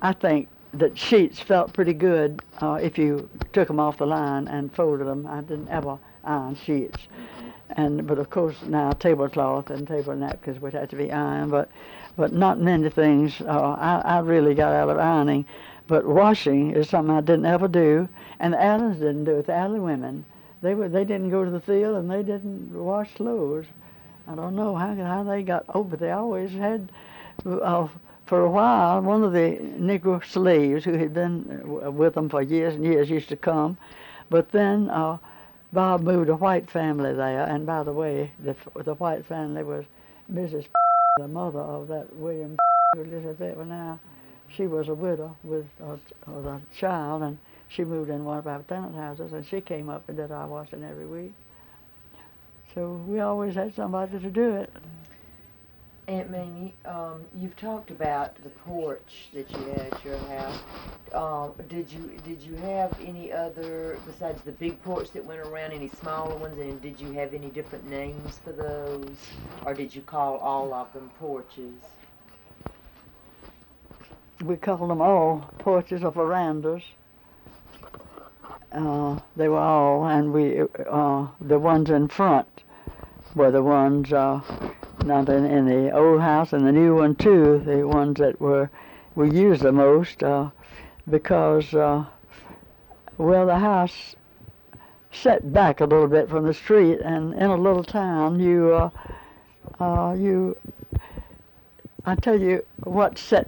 I think that sheets felt pretty good if you took them off the line and folded them. I didn't ever iron sheets. But of course now tablecloth and table napkins would have to be ironed, but not many things I really got out of ironing. But washing is something I didn't ever do, and the Allens didn't do it. The Allen women, they didn't go to the field and they didn't wash clothes. I don't know how they got over. They always had. For a while, one of the Negro slaves who had been with them for years and years used to come, but then Bob moved a white family there, and by the way, the white family was Mrs. the mother of that William who lives there now. She was a widow with a child, and she moved in one of our tenant houses, and she came up and did our washing every week. So we always had somebody to do it. Aunt Mamie, you've talked about the porch that you had at your house. Did you have any other besides the big porch that went around? Any smaller ones, and did you have any different names for those, or did you call all of them porches? We called them all porches or verandas. They were all, and the ones in front were the ones not in the old house, and the new one too. The ones that we used the most because well, the house set back a little bit from the street, and in a little town, I tell you what set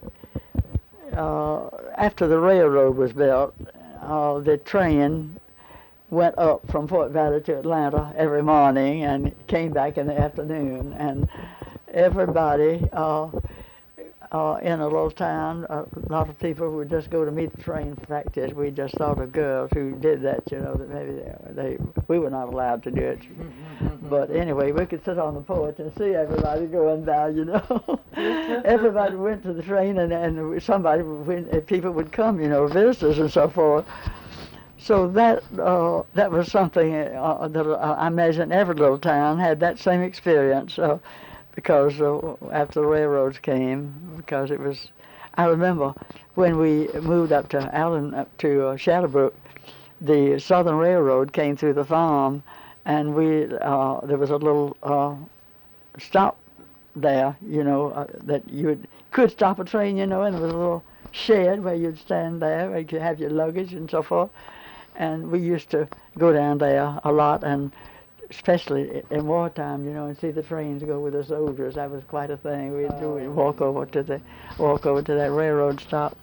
after the railroad was built, the train went up from Fort Valley to Atlanta every morning and came back in the afternoon, and everybody in a little town, a lot of people would just go to meet the train factors. We just thought of girls who did that, that maybe we were not allowed to do it. But anyway, we could sit on the porch and see everybody going by, Everybody went to the train, and people would come, visitors and so forth. So that was something that I imagine every little town had that same experience because after the railroads came, because it was, I remember when we moved up to Shadowbrook, the Southern Railroad came through the farm, and there was a little stop there, that you could stop a train, and there was a little shed where you'd stand there, where you could have your luggage and so forth. And we used to go down there a lot, and especially in wartime, and see the trains go with the soldiers. That was quite a thing. We'd walk over to that railroad stop.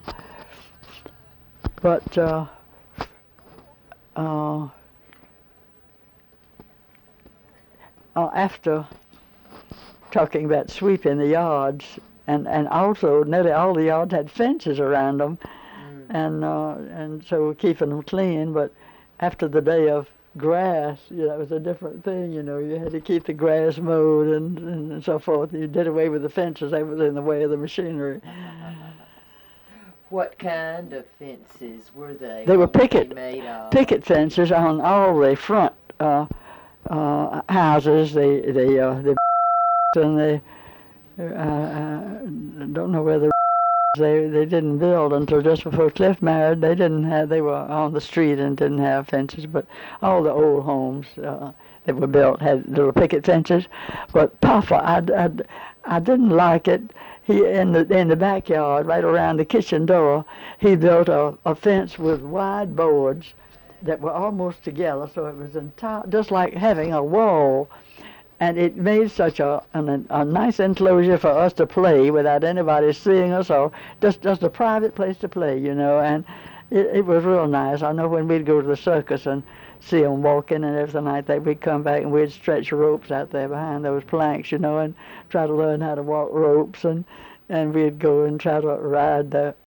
But after talking about sweeping the yards, and also nearly all the yards had fences around them. And so we're keeping them clean, but after the day of grass, it was a different thing, You had to keep the grass mowed and so forth. You did away with the fences. They were in the way of the machinery. What kind of fences were they? They were picket fences on all the front houses. The and they don't know where the They didn't build until just before Cliff married. They were on the street and didn't have fences, but all the old homes that were built had little picket fences. But Papa, I didn't like it. He in the backyard, right around the kitchen door, he built a fence with wide boards that were almost together, so it was just like having a wall. And it made such a nice enclosure for us to play without anybody seeing us, or just a private place to play, And it was real nice. I know when we'd go to the circus and see them walking and everything like that, we'd come back and we'd stretch ropes out there behind those planks, and try to learn how to walk ropes, and we'd go and try to ride the